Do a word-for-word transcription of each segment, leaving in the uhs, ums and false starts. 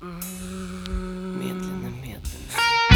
Медленно, медленно.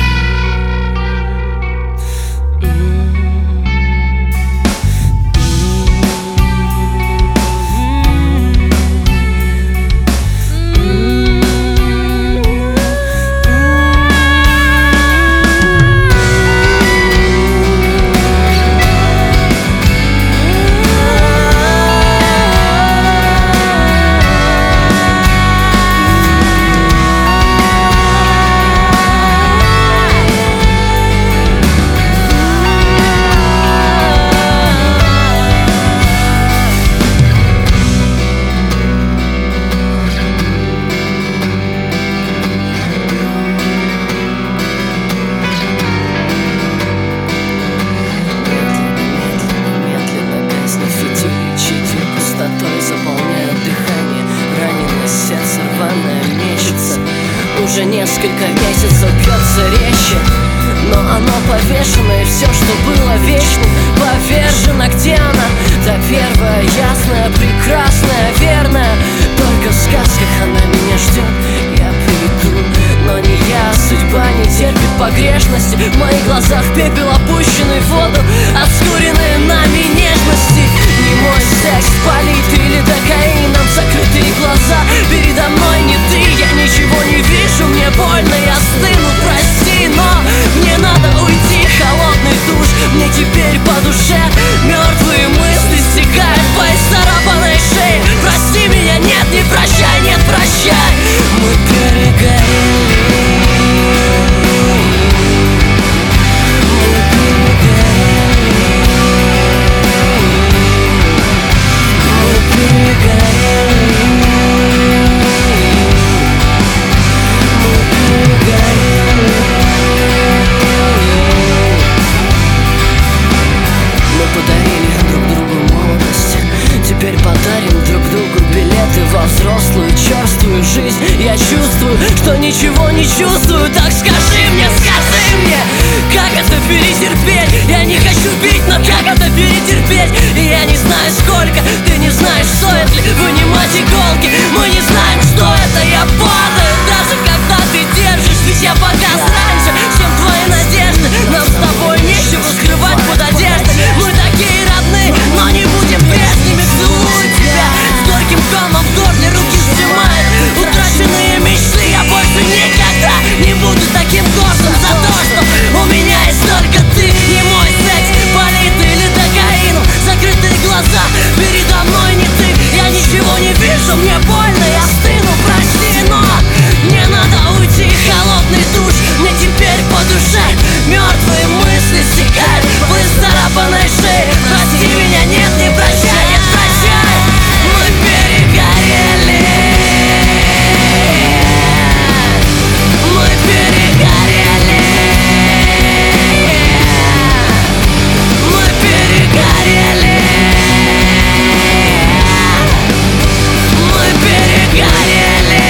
Уже несколько месяцев бьется речи, но оно повешено, и все, что было вечным, повержено. Где она? Та первая, ясная, прекрасная, верная. Только в сказках она меня ждет, я приду, но не я. Судьба не терпит погрешности. В моих глазах пепел, опущенный в воду, обскуренные нами нежности. Не мой секс, политый или докаином закрытые глаза. Передо мной не ты, я ничего не вижу, мне больно, я стыну, прости, но мне надо уйти. Холодный душ, мне теперь по душе. Мертвые мысли стекают по исцарапанной шее. Прости меня, нет, не прощай, нет, прощай. Мы перегорели. Теперь подарим друг другу билеты во взрослую черствую жизнь. Я чувствую, что ничего не чувствую. Так скажи мне, скажи мне, как это перетерпеть? Я не хочу бить, но как это перетерпеть? И я не знаю сколько, ты не знаешь, стоит ли вынимать иголки. Мы не знаем, что это, я падаю, даже когда ты держишь. Ведь я погас раньше, чем твои надежды. Нам с тобой нечего скрывать под одеждой. Мы такие родные, но не будем прежними. Целую тебя с горьким комом в горле, руки сжимают утраченные мечты. Я больше никогда не буду таким гордым за то, что у меня есть только ты. Не мой секс, политый или докаином закрытые глаза. Передо мной не ты, я ничего не вижу, мне больно, я стыну, прости, но мне надо уйти. Холодный душ, мне теперь по душе. Мертвые мысли стекают по исцарапанной шее. Прости меня, нет, не прощай, нет, прощай. Мы перегорели. Мы перегорели. Мы перегорели. Мы перегорели.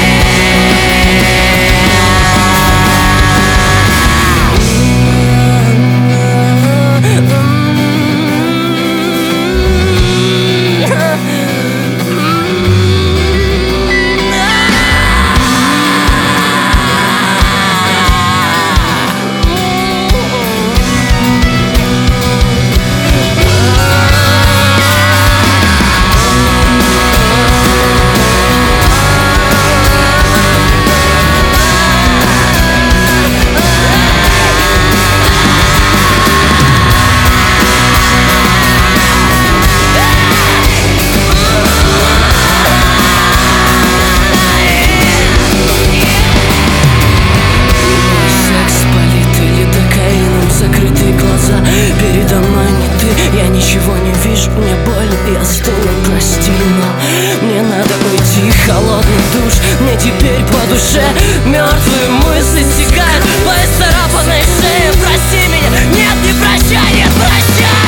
Передо мной не ты, я ничего не вижу, мне больно, я стыну, прости, но мне надо уйти. Холодный душ, мне теперь по душе. Мертвые мысли стекают по исцарапанной шее. Прости меня, нет, не прощай, нет, прощай.